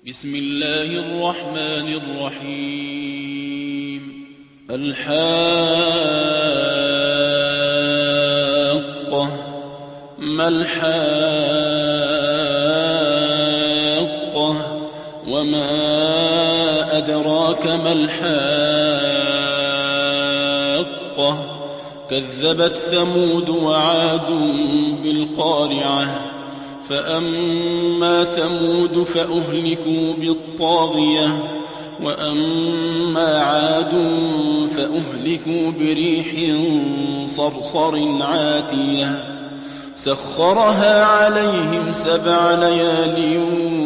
بسم الله الرحمن الرحيم. الحاقة ما الحاقة وما أدراك ما الحاقة كذبت ثمود وعاد بالقارعة فأما ثمود فأهلكوا بالطاغية وأما عاد فأهلكوا بريح صرصر عاتية سخرها عليهم 7 ليال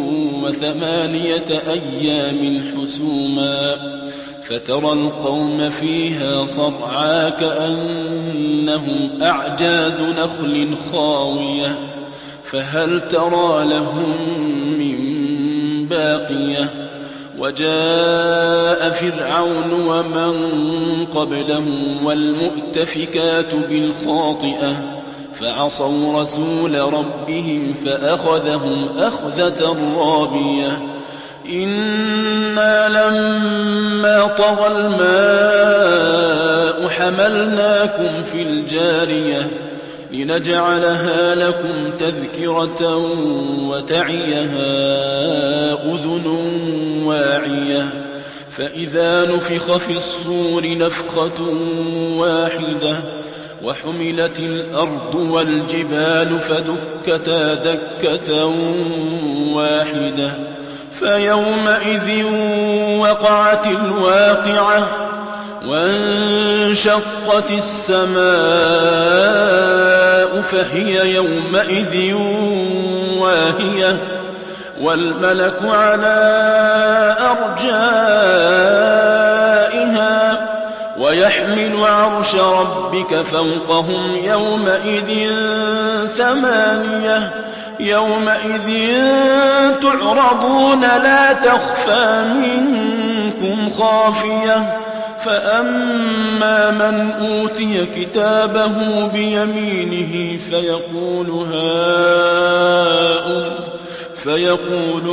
و8 أيام حسوما فترى القوم فيها صرعا كأنهم أعجاز نخل خاوية فهل ترى لهم من باقية وجاء فرعون ومن قبله والمؤتفكات بالخاطئة فعصوا رسول ربهم فأخذهم أخذة رابية إنا لما طغى الماء حملناكم في الجارية لنجعلها لكم تذكرة وتعيها أذن واعية فإذا نفخ في الصور نفخة واحدة وحملت الأرض والجبال فدكتا دكة واحدة فيومئذ وقعت الواقعة وانشقت السماء فهي يومئذ واهية والملك على أرجائها ويحمل عرش ربك فوقهم يومئذ 8 يومئذ تعرضون لا تخفى منكم خافية فأما من أوتي كتابه بيمينه فيقول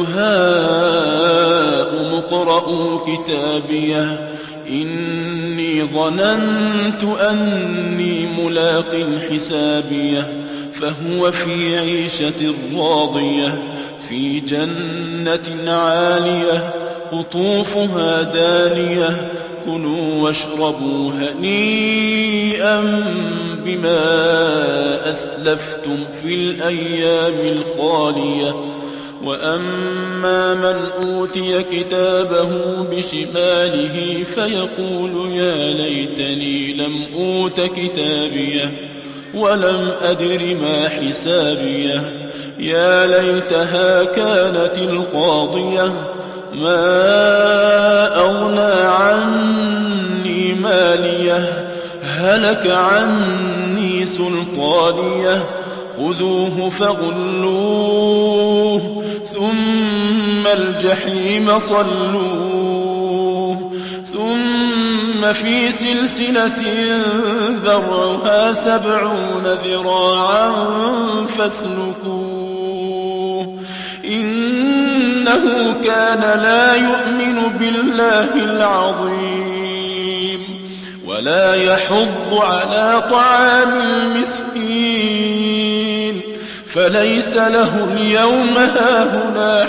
هاؤم اقرءوا كتابيه إني ظننت أني ملاق حسابيه فهو في عيشة راضية في جنة عالية قطوفها دانية كلوا واشربوا هنيئا بما أسلفتم في الأيام الخالية وأما من أوتي كتابه بشماله فيقول يا ليتني لم أوت كتابيه ولم أدر ما حسابيه يا ليتها كانت القاضية ما أغنى عني ماليه هلك عني سلطانيه خذوه فغلوه ثم الجحيم صلوه ثم في سلسلة ذرعها 70 ذراعا فاسلكوه إنه كان لا يؤمن بالله العظيم ولا يحض على طعام المسكين فليس له اليوم هاهنا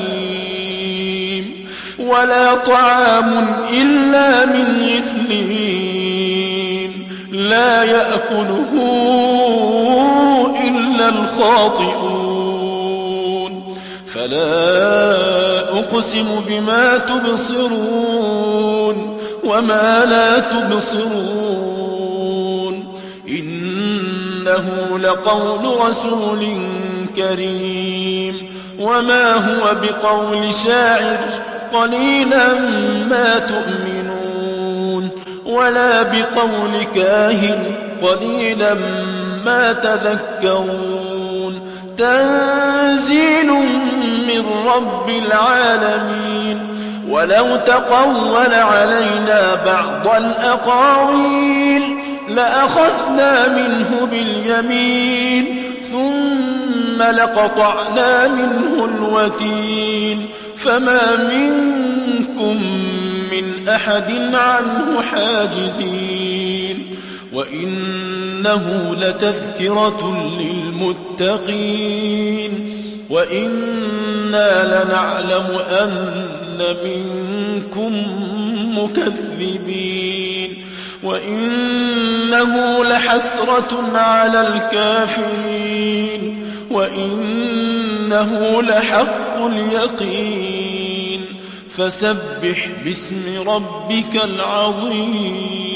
حميم ولا طعام إلا من غسلين لا يأكله إلا الخاطئون فلا أقسم بما تبصرون وما لا تبصرون إنه لقول رسول كريم وما هو بقول شاعر قليلا ما تؤمنون ولا بقول كاهن قليلا ما تذكرون تنزيل من رب العالمين ولو تقول علينا بعض الأقاويل لأخذنا منه باليمين ثم لقطعنا منه الوتين فما منكم من أحد عنه حاجزين وإنه لتذكرة للمتقين وإنا لنعلم أن منكم مكذبين وإنه لحسرة على الكافرين وإنه لحق اليقين فسبح باسم ربك العظيم